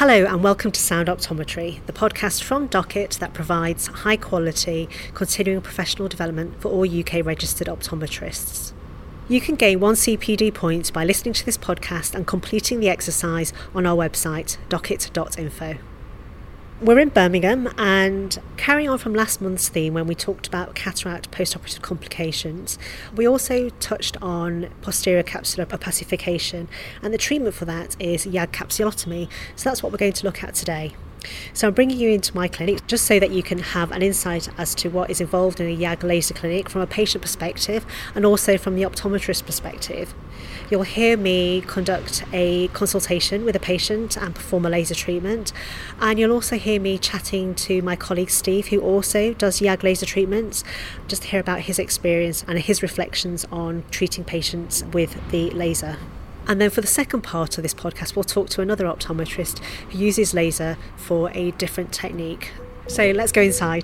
Hello and welcome to Sound Optometry, the podcast from Docket that provides high quality continuing professional development for all UK registered optometrists. You can gain 1 CPD point by listening to this podcast and completing the exercise on our website, docket.info. We're in Birmingham, and carrying on from last month's theme when we talked about cataract post-operative complications, we also touched on posterior capsular opacification, and the treatment for that is YAG capsulotomy. So that's what we're going to look at today. So I'm bringing you into my clinic just so that you can have an insight as to what is involved in a YAG laser clinic from a patient perspective and also from the optometrist perspective. You'll hear me conduct a consultation with a patient and perform a laser treatment, and you'll also hear me chatting to my colleague Steve, who also does YAG laser treatments, just to hear about his experience and his reflections on treating patients with the laser. And then for the second part of this podcast, we'll talk to another optometrist who uses laser for a different technique. So let's go inside.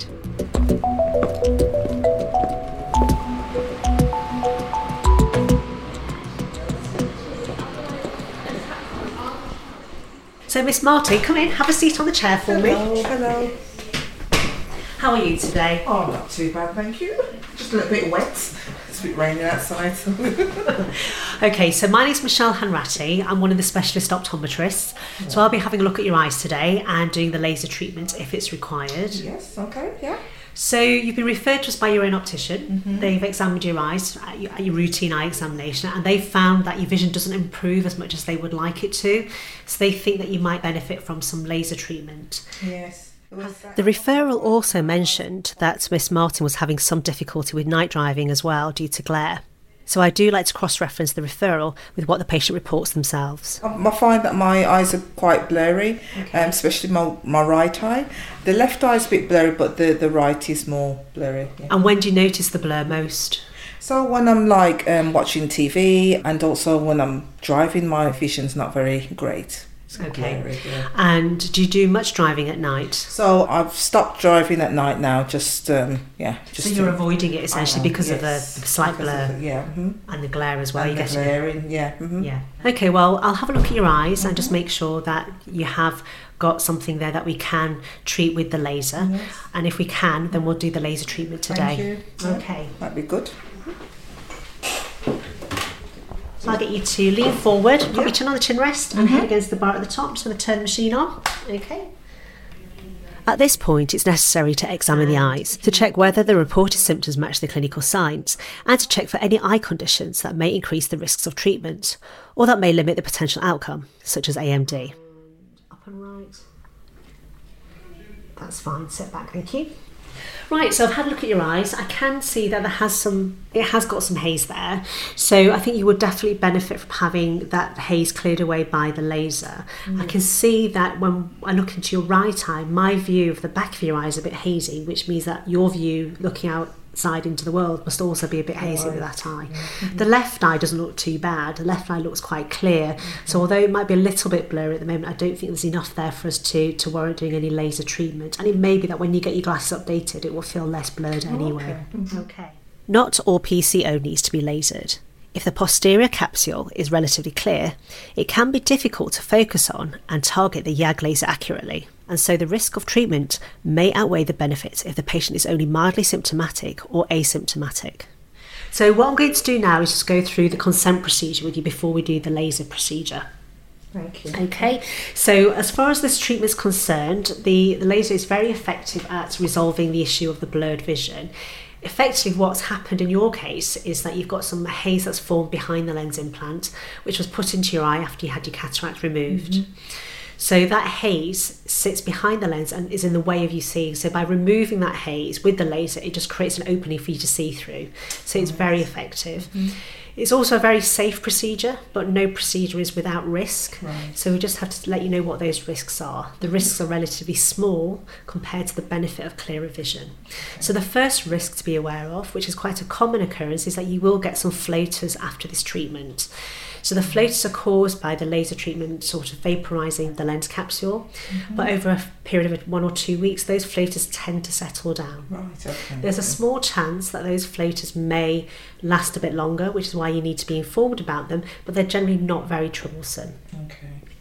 So Miss Martin, come in, have a seat on the chair for me. Hello. How are you today? Oh, not too bad, thank you. Just a little bit wet. It's a bit rainy outside. Okay, so my name's Michelle Hanratty. I'm one of the specialist optometrists. So I'll be having a look at your eyes today and doing the laser treatment if it's required. Yes, okay, yeah. So you've been referred to us by your own optician. Mm-hmm. They've examined your eyes at your routine eye examination, and they've found that your vision doesn't improve as much as they would like it to. So they think that you might benefit from some laser treatment. Yes. The referral also mentioned that Miss Martin was having some difficulty with night driving as well due to glare. So I do like to cross-reference the referral with what the patient reports themselves. I find that my eyes are quite blurry, especially my right eye. The left eye is a bit blurry, but the right is more blurry. Yeah. And when do you notice the blur most? So when I'm watching TV, and also when I'm driving, my vision's not very great. Okay. Blurry, yeah. And do you do much driving at night? So I've stopped driving at night now, just So you're avoiding it essentially because of the slight blur and the glare as well. And the glaring, yeah. Mm-hmm. Yeah. Okay, well, I'll have a look at your eyes and just make sure that you have got something there that we can treat with the laser. Yes. And if we can, then we'll do the laser treatment today. Thank you. Okay. Yeah, that'd be good. So I'll get you to lean forward, put your chin on the chin rest and head against the bar at the top. Just going to turn the machine on. Okay. At this point, it's necessary to examine the eyes to check whether the reported symptoms match the clinical signs and to check for any eye conditions that may increase the risks of treatment or that may limit the potential outcome, such as AMD. Up and right. That's fine. Sit back, thank you. Right, so I've had a look at your eyes. I can see that it has got some haze there. So I think you would definitely benefit from having that haze cleared away by the laser. I can see that when I look into your right eye, my view of the back of your eye is a bit hazy, which means that your view looking outside into the world must also be a bit hazy with that eye. The left eye doesn't look too bad. The left eye looks quite clear. So although it might be a little bit blurry at the moment, I don't think there's enough there for us to warrant doing any laser treatment. And it may be that when you get your glasses updated, it will feel less blurred anyway. Okay. Not all PCO needs to be lasered. If the posterior capsule is relatively clear, it can be difficult to focus on and target the YAG laser accurately, and so the risk of treatment may outweigh the benefits if the patient is only mildly symptomatic or asymptomatic. So what I'm going to do now is just go through the consent procedure with you before we do the laser procedure. Thank you. Okay, so as far as this treatment is concerned, the laser is very effective at resolving the issue of the blurred vision. Effectively, what's happened in your case is that you've got some haze that's formed behind the lens implant, which was put into your eye after you had your cataract removed. So that haze sits behind the lens and is in the way of you seeing. So by removing that haze with the laser, it just creates an opening for you to see through. So it's very effective. It's also a very safe procedure, but no procedure is without risk. So we just have to let you know what those risks are. The risks are relatively small compared to the benefit of clearer vision. So the first risk to be aware of, which is quite a common occurrence, is that you will get some floaters after this treatment. So the floaters are caused by the laser treatment sort of vaporising the lens capsule, but over a period of 1 or 2 weeks, those floaters tend to settle down. Right, okay. There's a small chance that those floaters may last a bit longer, which is why you need to be informed about them, but they're generally not very troublesome. Okay.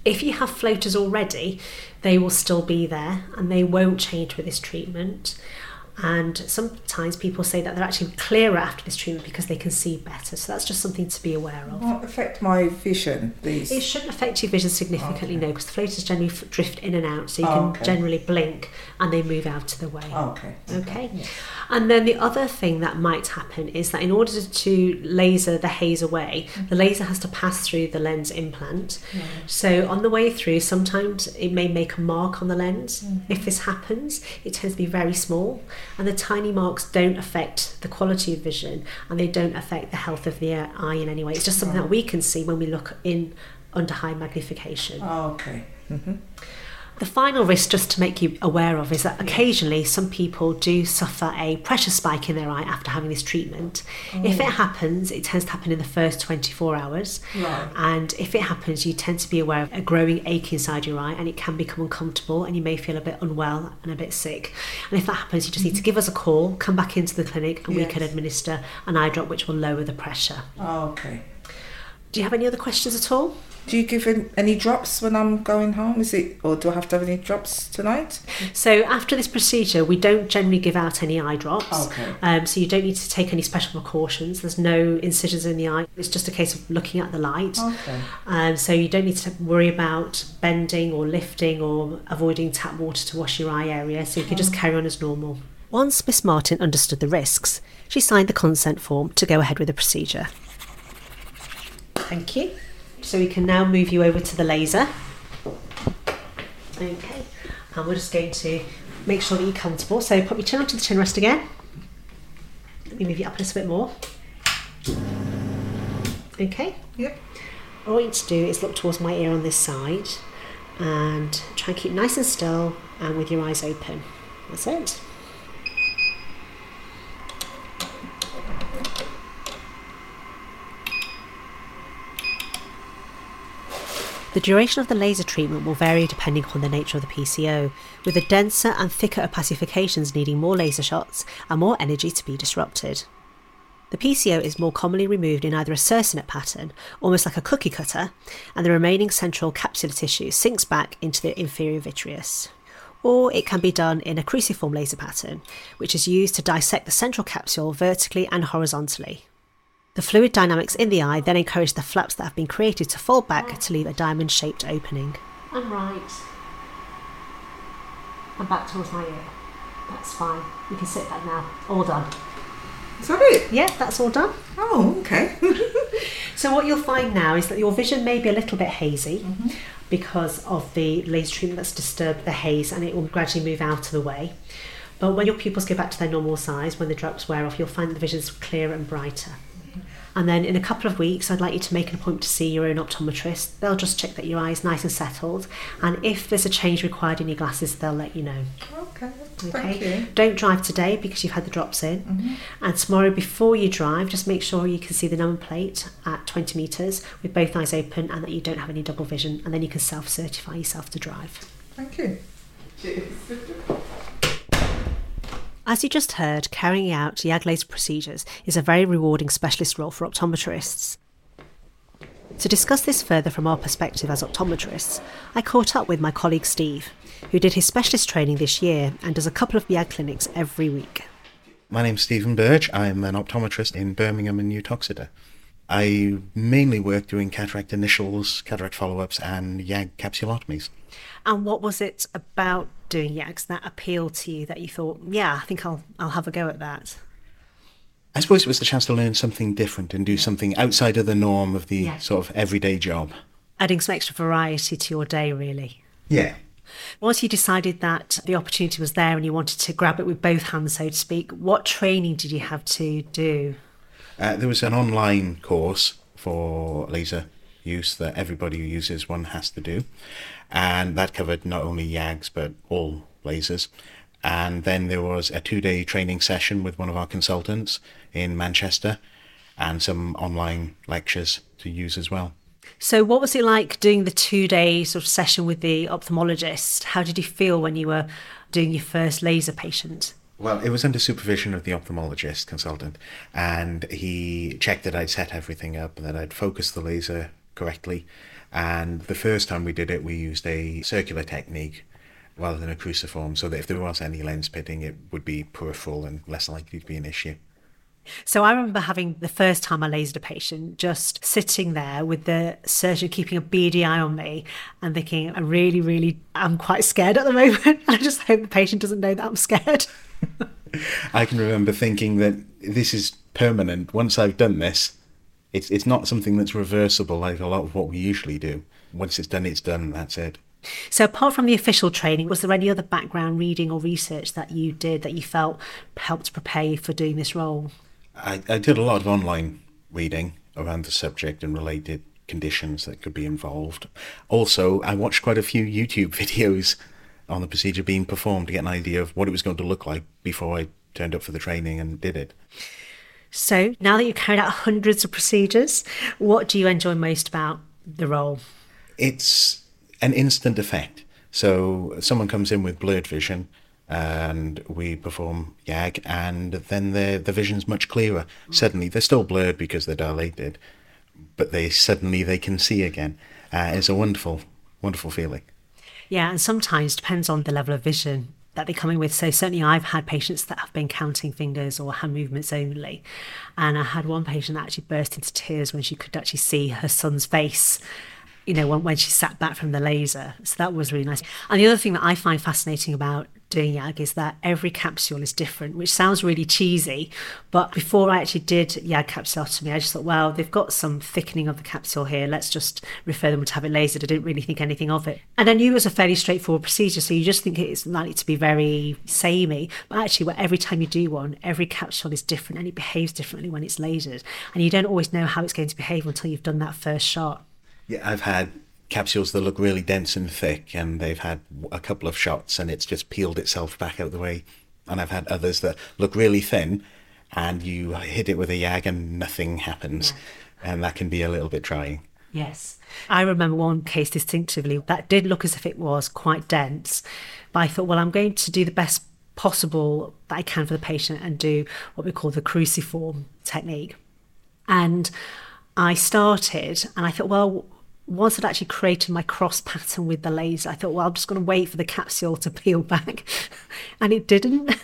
If you have floaters already, they will still be there and they won't change with this treatment. And sometimes people say that they're actually clearer after this treatment because they can see better. So that's just something to be aware of. Won't affect my vision, these? It shouldn't affect your vision significantly, no, because the floaters generally drift in and out, so you can Okay. generally blink and they move out of the way. Okay. Okay. Yeah. And then the other thing that might happen is that in order to laser the haze away, the laser has to pass through the lens implant. So on the way through, sometimes it may make a mark on the lens. If this happens, it tends to be very small, and the tiny marks don't affect the quality of vision and they don't affect the health of the eye in any way. It's just something that we can see when we look in under high magnification. Okay. Mm-hmm. The final risk, just to make you aware of, is that occasionally some people do suffer a pressure spike in their eye after having this treatment. If it happens, it tends to happen in the first 24 hours. Right. And if it happens, you tend to be aware of a growing ache inside your eye, and it can become uncomfortable and you may feel a bit unwell and a bit sick. And if that happens, you just need to give us a call, come back into the clinic, and we can administer an eye drop which will lower the pressure. Okay. Do you have any other questions at all? Do you give any drops when I'm going home? Or do I have to have any drops tonight? So after this procedure, we don't generally give out any eye drops. Okay. So you don't need to take any special precautions. There's no incisions in the eye. It's just a case of looking at the light. Okay. So you don't need to worry about bending or lifting or avoiding tap water to wash your eye area. So you can just carry on as normal. Once Miss Martin understood the risks, she signed the consent form to go ahead with the procedure. Thank you. So we can now move you over to the laser. Okay, and we're just going to make sure that you're comfortable. So put your chin onto the chin rest again. Let me move you up a little bit more. Okay. Yep. All I want you to do is look towards my ear on this side and try and keep nice and still and with your eyes open. That's it. The duration of the laser treatment will vary depending on the nature of the PCO, with the denser and thicker opacifications needing more laser shots and more energy to be disrupted. The PCO is more commonly removed in either a circinate pattern, almost like a cookie cutter, and the remaining central capsular tissue sinks back into the inferior vitreous. Or it can be done in a cruciform laser pattern, which is used to dissect the central capsule vertically and horizontally. The fluid dynamics in the eye then encourage the flaps that have been created to fold back to leave a diamond-shaped opening. And right. And back towards my ear. That's fine. You can sit back now. All done. Is that it? Yeah, that's all done. Oh, okay. So what you'll find now is that your vision may be a little bit hazy because of the laser treatment that's disturbed the haze, and it will gradually move out of the way. But when your pupils go back to their normal size, when the drops wear off, you'll find the vision's clearer and brighter. And then in a couple of weeks, I'd like you to make an appointment to see your own optometrist. They'll just check that your eye is nice and settled. And if there's a change required in your glasses, they'll let you know. Okay. Okay. Thank you. Don't drive today because you've had the drops in. And tomorrow, before you drive, just make sure you can see the number plate at 20 metres with both eyes open and that you don't have any double vision. And then you can self-certify yourself to drive. Thank you. As you just heard, carrying out YAG laser procedures is a very rewarding specialist role for optometrists. To discuss this further from our perspective as optometrists, I caught up with my colleague Steve, who did his specialist training this year and does a couple of YAG clinics every week. My name's Stephen Birch. I'm an optometrist in Birmingham and New Toxeter. I mainly work doing cataract initials, cataract follow-ups and YAG capsulotomies. And what was it about doing YAGs that appealed to you that you thought, yeah, I think I'll have a go at that? I suppose it was the chance to learn something different and do something outside of the norm of the sort of everyday job. Adding some extra variety to your day, really. Yeah. Once you decided that the opportunity was there and you wanted to grab it with both hands, so to speak, what training did you have to do? There was an online course for laser use that everybody who uses one has to do. And that covered not only YAGs, but all lasers. And then there was a 2-day training session with one of our consultants in Manchester and some online lectures to use as well. So what was it like doing the 2-day sort of session with the ophthalmologist? How did you feel when you were doing your first laser patient? Well, it was under supervision of the ophthalmologist consultant, and he checked that I'd set everything up, that I'd focused the laser correctly, And the first time we did it, we used a circular technique rather than a cruciform, so that if there was any lens pitting, it would be peripheral and less likely to be an issue. So I remember having the first time I lasered a patient, just sitting there with the surgeon keeping a beady eye on me and thinking, I'm quite scared at the moment. And I just hope the patient doesn't know that I'm scared. I can remember thinking that this is permanent. Once I've done this, it's not something that's reversible like a lot of what we usually do. Once it's done, that's it. So apart from the official training, was there any other background reading or research that you did that you felt helped prepare you for doing this role? I did a lot of online reading around the subject and related conditions that could be involved. Also, I watched quite a few YouTube videos on the procedure being performed to get an idea of what it was going to look like before I turned up for the training and did it. So now that you've carried out hundreds of procedures, what do you enjoy most about the role? It's an instant effect. So someone comes in with blurred vision and we perform YAG, and then the vision's much clearer. Suddenly, they're still blurred because they're dilated, but they can see again. It's a wonderful, wonderful feeling. Yeah, and sometimes depends on the level of vision that they're coming with. So certainly I've had patients that have been counting fingers or hand movements only. And I had one patient that actually burst into tears when she could actually see her son's face, when she sat back from the laser. So that was really nice. And the other thing that I find fascinating about doing YAG is that every capsule is different, which sounds really cheesy. But before I actually did YAG capsulotomy, I just thought, well, they've got some thickening of the capsule here. Let's just refer them to have it lasered. I didn't really think anything of it. And I knew it was a fairly straightforward procedure. So you just think it's likely to be very samey. But actually, every time you do one, every capsule is different and it behaves differently when it's lasered. And you don't always know how it's going to behave until you've done that first shot. Yeah, I've had capsules that look really dense and thick, and they've had a couple of shots and it's just peeled itself back out of the way. And I've had others that look really thin and you hit it with a YAG and nothing happens. Yeah. And that can be a little bit trying. Yes. I remember one case distinctively that did look as if it was quite dense, but I thought, well, I'm going to do the best possible that I can for the patient and do what we call the cruciform technique. And I started and I thought, well, once I'd actually created my cross pattern with the laser, I thought, well, I'm just going to wait for the capsule to peel back. And it didn't.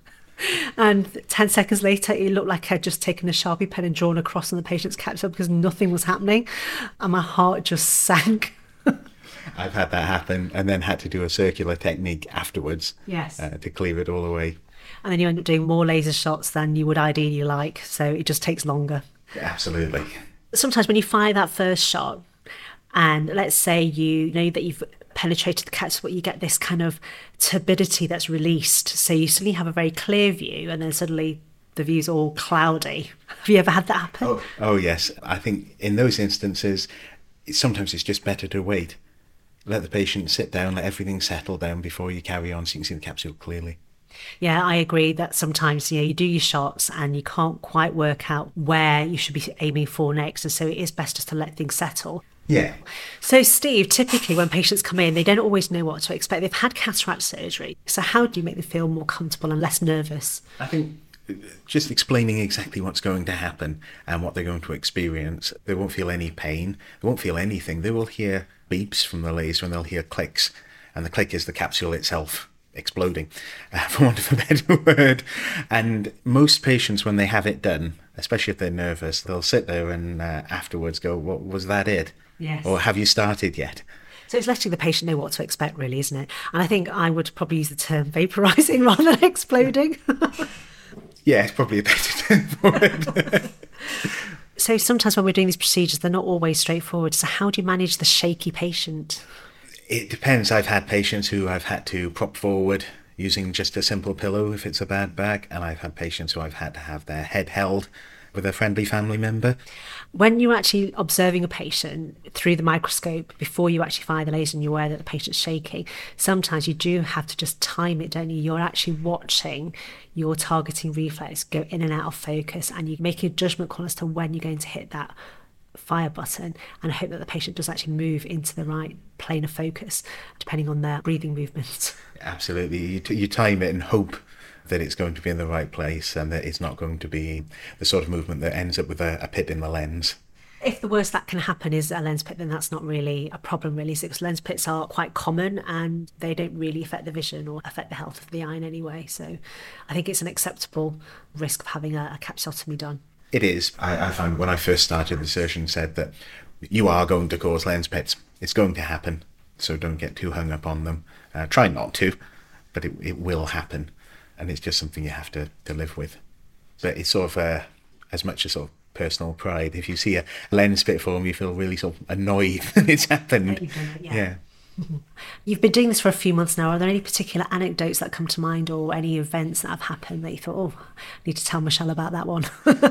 And 10 seconds later, it looked like I'd just taken a Sharpie pen and drawn a cross on the patient's capsule because nothing was happening. And my heart just sank. I've had that happen and then had to do a circular technique afterwards. Yes. To clear it all away. And then you end up doing more laser shots than you would ideally like. So it just takes longer. Absolutely. Sometimes when you fire that first shot, and let's say you know that you've penetrated the capsule, but you get this kind of turbidity that's released. So you suddenly have a very clear view, and then suddenly the view's all cloudy. Have you ever had that happen? Oh yes. I think in those instances, sometimes it's just better to wait. Let the patient sit down, let everything settle down before you carry on so you can see the capsule clearly. Yeah, I agree that sometimes you do your shots and you can't quite work out where you should be aiming for next. And so it is best just to let things settle. Yeah. So Steve, typically when patients come in, they don't always know what to expect. They've had cataract surgery. So how do you make them feel more comfortable and less nervous? I think just explaining exactly what's going to happen and what they're going to experience. They won't feel any pain. They won't feel anything. They will hear beeps from the laser and they'll hear clicks. And the click is the capsule itself exploding, for want of a better word. And most patients, when they have it done, especially if they're nervous, they'll sit there and afterwards go, "What was that it?" Yes. Or "Have you started yet?" So it's letting the patient know what to expect, really, isn't it? And I think I would probably use the term vaporising rather than exploding. Yeah, it's probably a better term for it. So sometimes when we're doing these procedures, they're not always straightforward. So how do you manage the shaky patient? It depends. I've had patients who I've had to prop forward using just a simple pillow if it's a bad back, and I've had patients who I've had to have their head held with a friendly family member. When you're actually observing a patient through the microscope, before you actually fire the laser and you're aware that the patient's shaking, sometimes you do have to just time it, don't you? You're actually watching your targeting reflex go in and out of focus, and you're making a judgment call as to when you're going to hit that fire button and hope that the patient does actually move into the right plane of focus, depending on their breathing movements. Absolutely. You time it and hope that it's going to be in the right place and that it's not going to be the sort of movement that ends up with a pit in the lens. If the worst that can happen is a lens pit, then that's not really a problem, really, because lens pits are quite common and they don't really affect the vision or affect the health of the eye in any way. So I think it's an acceptable risk of having a capsulotomy done. It is. I found when I first started, the surgeon said that you are going to cause lens pits. It's going to happen, so don't get too hung up on them. Try not to, but it will happen, and it's just something you have to live with. But it's sort of as much a sort of personal pride. If you see a lens pit form, you feel really sort of annoyed that it's happened. Yeah. You've been doing this for a few months now. Are there any particular anecdotes that come to mind or any events that have happened that you thought, oh, I need to tell Michelle about that one?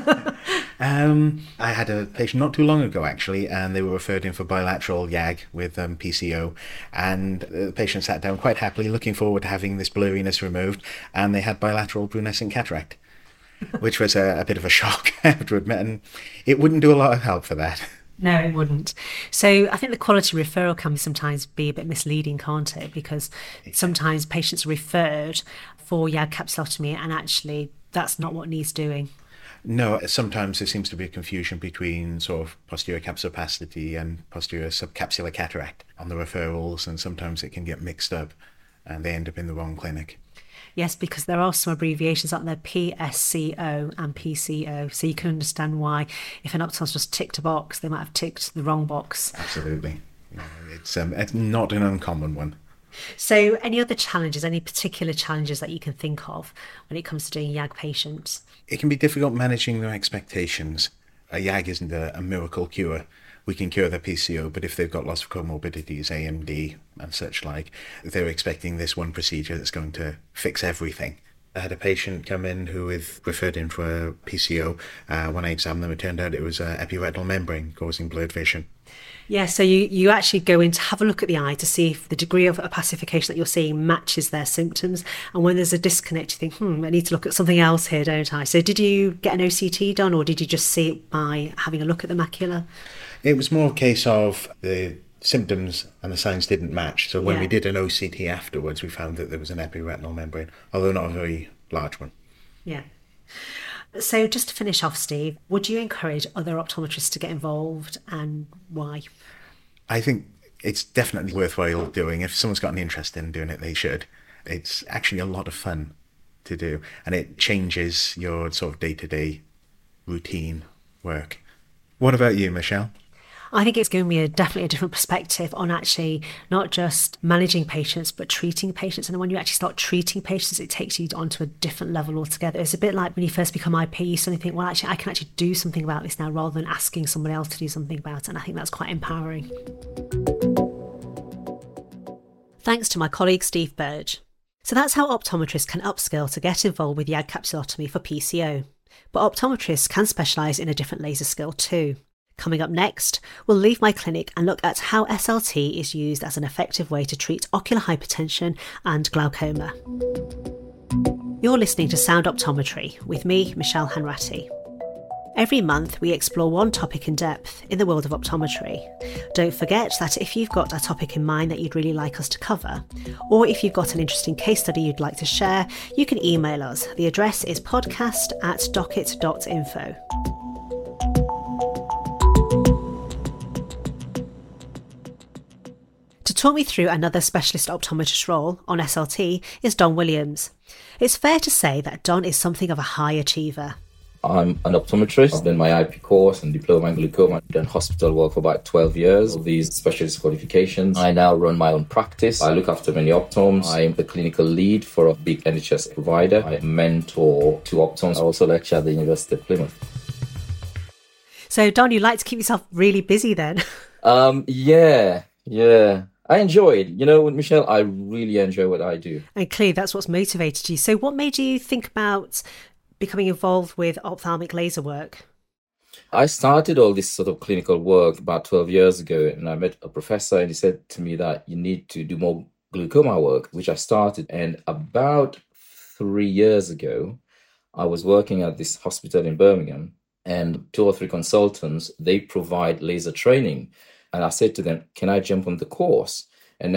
I had a patient not too long ago, actually, and they were referred in for bilateral YAG with PCO, and the patient sat down quite happily looking forward to having this blurriness removed, and they had bilateral brunescent cataract, which was a bit of a shock, I have to admit, and it wouldn't do a lot of help for that. No, it wouldn't. So I think the quality referral can sometimes be a bit misleading, can't it? Because sometimes patients are referred for YAG capsulotomy and actually that's not what needs doing. No, sometimes there seems to be a confusion between sort of posterior capsuloplasty and posterior subcapsular cataract on the referrals, and sometimes it can get mixed up and they end up in the wrong clinic. Yes, because there are some abbreviations out there, PSCO and PCO. So you can understand why if an ophthalmologist just ticked a box, they might have ticked the wrong box. Absolutely. It's not an uncommon one. So any other challenges, any particular challenges that you can think of when it comes to doing YAG patients? It can be difficult managing their expectations. A YAG isn't a miracle cure. We can cure their PCO, but if they've got lots of comorbidities, AMD and such like, they're expecting this one procedure that's going to fix everything. I had a patient come in who was referred in for a PCO. When I examined them, it turned out it was an epiretinal membrane causing blurred vision. Yeah, so you actually go in to have a look at the eye to see if the degree of opacification that you're seeing matches their symptoms. And when there's a disconnect, you think, I need to look at something else here, don't I? So did you get an OCT done, or did you just see it by having a look at the macula? It was more a case of the symptoms and the signs didn't match. So when we did an OCT afterwards, we found that there was an epiretinal membrane, although not a very large one. Yeah. So just to finish off, Steve, would you encourage other optometrists to get involved, and why? I think it's definitely worthwhile doing. If someone's got an interest in doing it, they should. It's actually a lot of fun to do, and it changes your sort of day-to-day routine work. What about you, Michelle? I think it's given me definitely a different perspective on actually not just managing patients, but treating patients. And when you actually start treating patients, it takes you onto a different level altogether. It's a bit like when you first become IP, you suddenly think, well, actually, I can actually do something about this now rather than asking someone else to do something about it. And I think that's quite empowering. Thanks to my colleague, Steve Burge. So that's how optometrists can upskill to get involved with YAG capsulotomy for PCO. But optometrists can specialise in a different laser skill too. Coming up next, we'll leave my clinic and look at how SLT is used as an effective way to treat ocular hypertension and glaucoma. You're listening to Sound Optometry with me, Michelle Hanratty. Every month, we explore one topic in depth in the world of optometry. Don't forget that if you've got a topic in mind that you'd really like us to cover, or if you've got an interesting case study you'd like to share, you can email us. The address is podcast@docket.info. To talk me through another specialist optometrist role on SLT is Don Williams. It's fair to say that Don is something of a high achiever. I'm an optometrist. I've done my IP course and diploma in glaucoma. I've done hospital work for about 12 years of these specialist qualifications. I now run my own practice. I look after many optomes. I am the clinical lead for a big NHS provider. I mentor 2 optomes. I also lecture at the University of Plymouth. So Don, you like to keep yourself really busy then? Yeah. I enjoy it. You know what, Michelle? I really enjoy what I do. And clearly that's what's motivated you. So what made you think about becoming involved with ophthalmic laser work? I started all this sort of clinical work about 12 years ago, and I met a professor and he said to me that you need to do more glaucoma work, which I started. And about 3 years ago, I was working at this hospital in Birmingham, and 2 or 3 consultants, they provide laser training. And I said to them, can I jump on the course? And now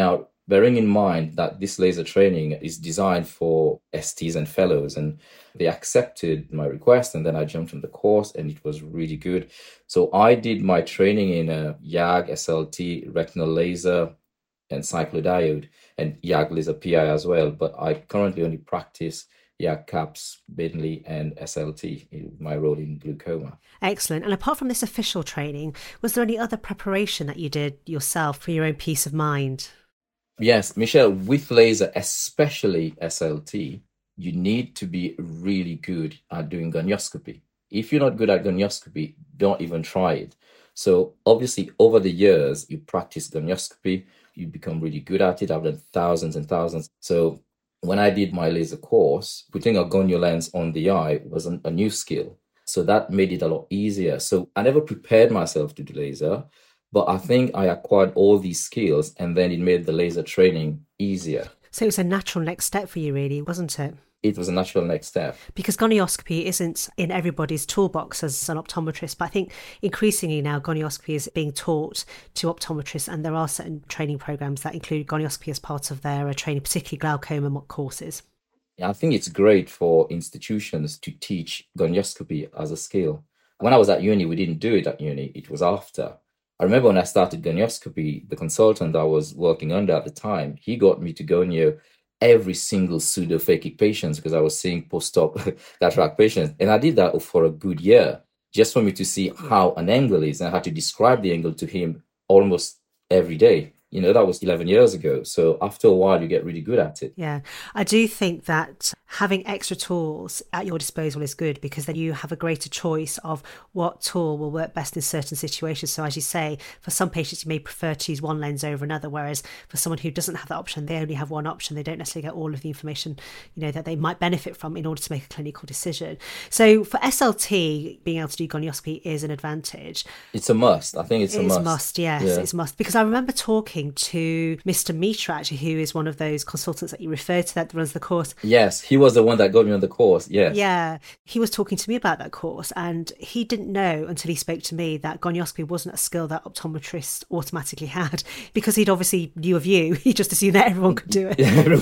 bearing in mind that this laser training is designed for STs and fellows, and they accepted my request, and then I jumped on the course, and it was really good. So I did my training in a YAG, SLT, retinal laser, and cyclodiode, and YAG laser PI as well. But I currently only practice YAG caps mainly and SLT in my role in glaucoma. Excellent. And apart from this official training, was there any other preparation that you did yourself for your own peace of mind? Yes, Michelle, with laser, especially SLT, you need to be really good at doing gonioscopy. If you're not good at gonioscopy, don't even try it. So obviously, over the years, you practice gonioscopy, you become really good at it. I've done thousands and thousands. So when I did my laser course, putting a gonio lens on the eye was a new skill. So that made it a lot easier. So I never prepared myself to do laser, but I think I acquired all these skills, and then it made the laser training easier. So it was a natural next step for you, really, wasn't it? It was a natural next step. Because gonioscopy isn't in everybody's toolbox as an optometrist, but I think increasingly now gonioscopy is being taught to optometrists, and there are certain training programs that include gonioscopy as part of their training, particularly glaucoma courses. I think it's great for institutions to teach gonioscopy as a skill. When I was at uni, we didn't do it at uni. It was after. I remember when I started gonioscopy, the consultant I was working under at the time, he got me to gonio every single pseudophakic patient because I was seeing post-op cataract patients. And I did that for a good year, just for me to see how an angle is. And I had to describe the angle to him almost every day. You know, that was 11 years ago. So after a while, you get really good at it. Yeah, I do think that having extra tools at your disposal is good, because then you have a greater choice of what tool will work best in certain situations. So as you say, for some patients, you may prefer to use one lens over another, whereas for someone who doesn't have that option, they only have one option. They don't necessarily get all of the information, you know, that they might benefit from in order to make a clinical decision. So for SLT, being able to do gonioscopy is an advantage. It's a must. I think it's a must. It's a must, yes, yeah. It's a must. Because I remember talking to Mr. Mitra, actually, who is one of those consultants that you referred to that runs the course. Yes, he was the one that got me on the course. Yes. Yeah, he was talking to me about that course, and he didn't know until he spoke to me that gonioscopy wasn't a skill that optometrists automatically had, because he'd obviously knew of you. He just assumed that everyone could do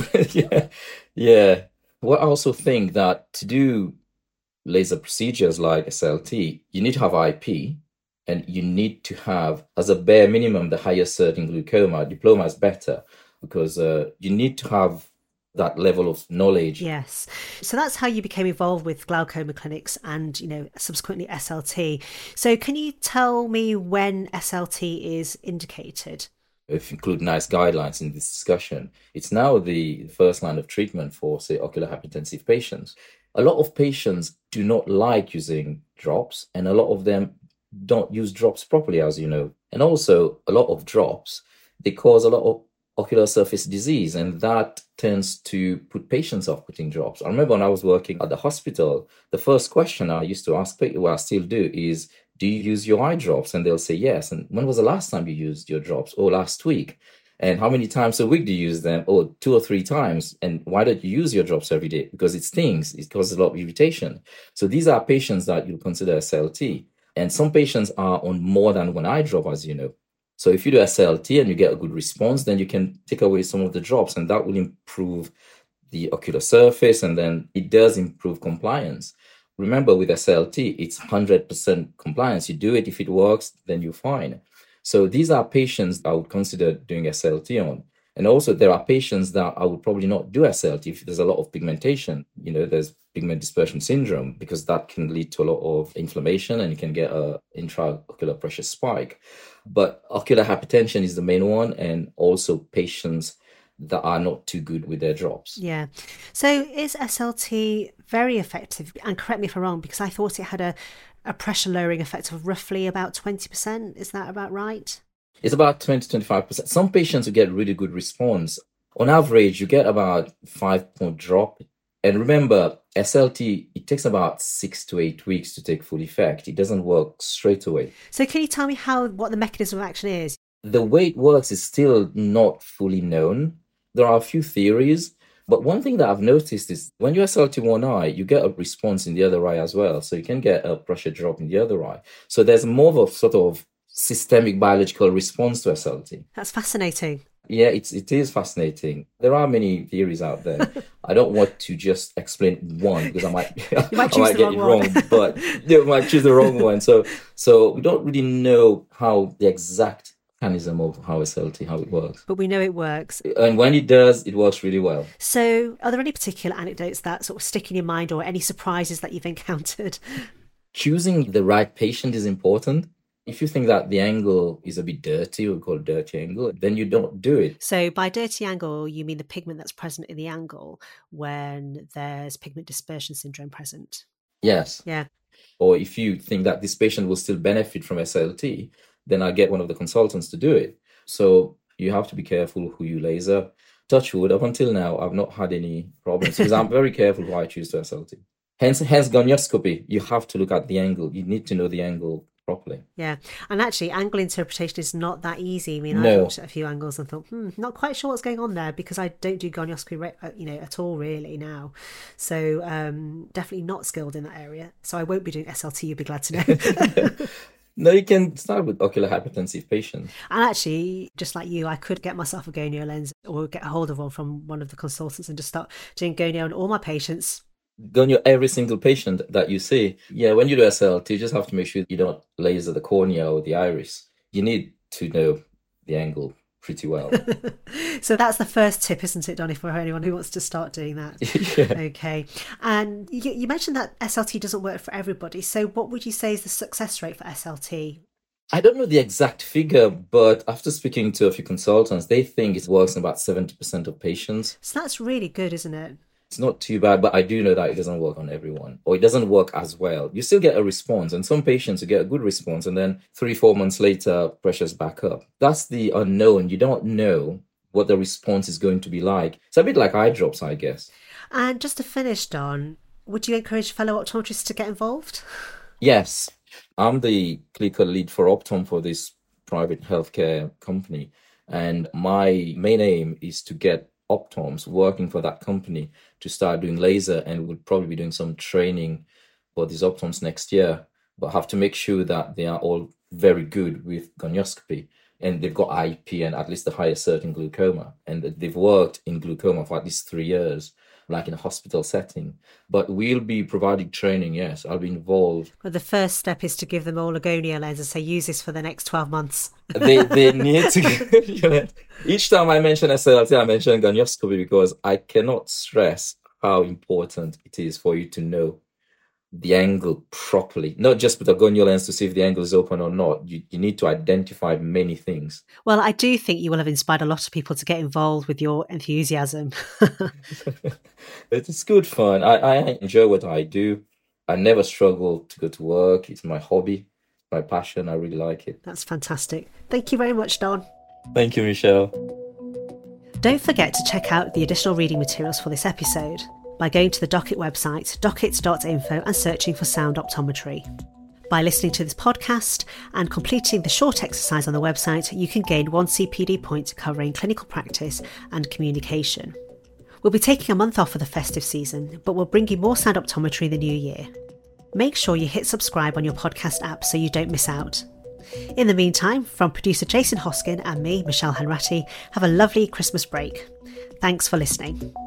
it. Yeah. Well, I also think that to do laser procedures like SLT, you need to have IP. And you need to have, as a bare minimum, the highest cert in glaucoma. Diploma is better because you need to have that level of knowledge. Yes. So that's how you became involved with glaucoma clinics and, you know, subsequently SLT. So can you tell me when SLT is indicated? If you include NICE guidelines in this discussion, it's now the first line of treatment for, say, ocular hypertensive patients. A lot of patients do not like using drops, and a lot of them don't use drops properly, as you know. And also, a lot of drops, they cause a lot of ocular surface disease, and that tends to put patients off putting drops. I remember when I was working at the hospital, the first question I used to ask people, well, I still do, is, do you use your eye drops? And they'll say yes. And when was the last time you used your drops? Oh, last week. And how many times a week do you use them? Oh, 2 or 3 times. And why don't you use your drops every day? Because it stings. It causes a lot of irritation. So these are patients that you'll consider SLT. And some patients are on more than one eye drop, as you know. So if you do SLT and you get a good response, then you can take away some of the drops, and that will improve the ocular surface, and then it does improve compliance. Remember, with SLT, it's 100% compliance. You do it, if it works, then you're fine. So these are patients I would consider doing SLT on. And also, there are patients that I would probably not do SLT if there's a lot of pigmentation. You know, there's pigment dispersion syndrome, because that can lead to a lot of inflammation and you can get an intraocular pressure spike. But ocular hypertension is the main one, and also patients that are not too good with their drops. Yeah. So is SLT very effective? And correct me if I'm wrong, because I thought it had a pressure lowering effect of roughly about 20%. Is that about right? It's about 20-25%. Some patients will get really good response. On average, you get about 5-point drop. And remember, SLT, it takes about 6 to 8 weeks to take full effect. It doesn't work straight away. So can you tell me what the mechanism of action is? The way it works is still not fully known. There are a few theories, but one thing that I've noticed is when you SLT one eye, you get a response in the other eye as well. So you can get a pressure drop in the other eye. So there's more of a sort of systemic biological response to SLT. That's fascinating. Yeah, it is fascinating. There are many theories out there. I don't want to just explain one because I might might I might get it wrong, but you might choose the wrong one. So we don't really know how the exact mechanism of how it works. But we know it works. And when it does, it works really well. So are there any particular anecdotes that sort of stick in your mind or any surprises that you've encountered? Choosing the right patient is important. If you think that the angle is a bit dirty, we call it dirty angle, then you don't do it. So by dirty angle, you mean the pigment that's present in the angle when there's pigment dispersion syndrome present? Yes. Yeah. Or if you think that this patient will still benefit from SLT, then I get one of the consultants to do it. So you have to be careful who you laser. Touch wood, up until now, I've not had any problems because I'm very careful who I choose to SLT. Hence gonioscopy, you have to look at the angle. You need to know the angle properly. Yeah. And actually, angle interpretation is not that easy. I mean, No. I looked at a few angles and thought, not quite sure what's going on there because I don't do gonioscopy, at all really now. So definitely not skilled in that area. So I won't be doing SLT, you'll be glad to know. No, you can start with ocular hypertensive patients. And actually, just like you, I could get myself a gonio lens or get a hold of one from one of the consultants and just start doing gonio on all my patients. Gonio every single patient that you see. Yeah, when you do SLT, you just have to make sure you don't laser the cornea or the iris. You need to know the angle pretty well. So that's the first tip, isn't it, Donnie, for anyone who wants to start doing that? Yeah. Okay. And you mentioned that SLT doesn't work for everybody. So what would you say is the success rate for SLT? I don't know the exact figure, but after speaking to a few consultants, they think it works in about 70% of patients. So that's really good, isn't it? It's not too bad, but I do know that it doesn't work on everyone, or it doesn't work as well. You still get a response, and some patients you get a good response, and then 3-4 months later, pressure's back up. That's the unknown. You don't know what the response is going to be like. It's a bit like eye drops, I guess. And just to finish, Don, would you encourage fellow optometrists to get involved? Yes. I'm the clinical lead for Optom for this private healthcare company, and my main aim is to get Optoms working for that company to start doing laser, and we'll probably be doing some training for these Optoms next year, but have to make sure that they are all very good with gonioscopy and they've got IP and at least the highest cert in glaucoma, and that they've worked in glaucoma for at least 3 years, like in a hospital setting. But we'll be providing training, yes, I'll be involved. Well, the first step is to give them all a gonio lens and say, use this for the next 12 months. They need to. Each time I mention SLT, I mention gonioscopy because I cannot stress how important it is for you to know the angle properly, not just with a gonio lens to see if the angle is open or not. You need to identify many things. Well, I do think you will have inspired a lot of people to get involved with your enthusiasm. It's good fun. I enjoy what I do. I never struggle to go to work. It's my hobby, my passion. I really like it. That's fantastic. Thank you very much, Don. Thank you, Michelle. Don't forget to check out the additional reading materials for this episode by going to the Docket website, docket.info, and searching for Sound Optometry. By listening to this podcast and completing the short exercise on the website, you can gain 1 CPD point covering clinical practice and communication. We'll be taking a month off for the festive season, but we'll bring you more Sound Optometry in the new year. Make sure you hit subscribe on your podcast app so you don't miss out. In the meantime, from producer Jason Hoskin and me, Michelle Hanratty, have a lovely Christmas break. Thanks for listening.